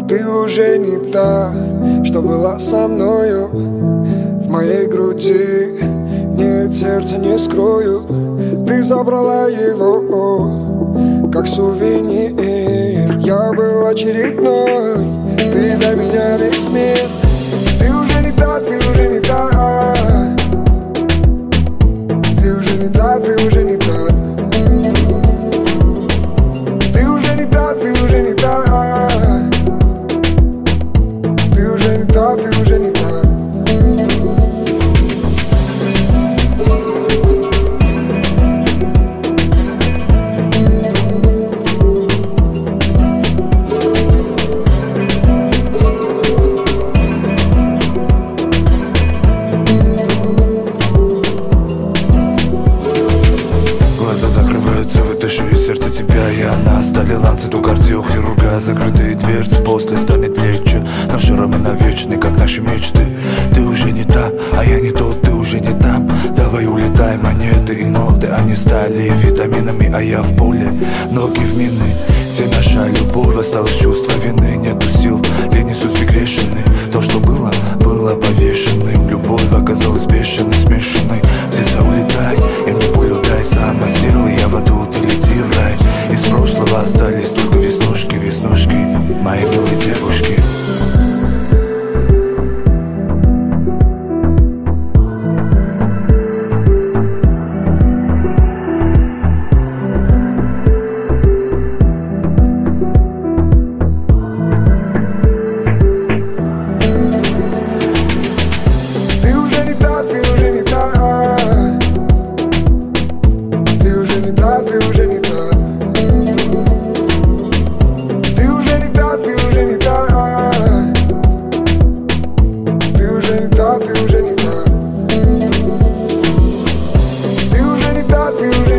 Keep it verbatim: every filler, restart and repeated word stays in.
ты уже не та, что была со мною. В моей груди нет сердца, не скрою. Ты забрала его, как сувенир. Я был очередной, ты для меня весь мир. Ты уже не та, ты уже не та. Ты уже не та, ты уже не та. Ты уже не та, ты уже не та. Ты уже не та, ты уже не та. Вытащу из сердца тебя и она. Стали ланцет у кардиохирурга. Закрытые дверцы, после станет легче. Но шрамы навечны, как наши мечты. Ты уже не та, а я не тот, ты уже не там. Давай улетай, монеты и ноты. Они стали витаминами, а я в поле. Ноги в мины, где наша любовь. Осталось чувство вины, нету сил, лени судьбы грешены. То, что было, было повешенным. Любовь оказалась бешеной, смешанной. Птица, улетай, и мне пулю дай. Сама села, я в аду, ты лети в рай. Из прошлого остались только веснушки, веснушки моей милой девушки. Ты уже не та, ты уже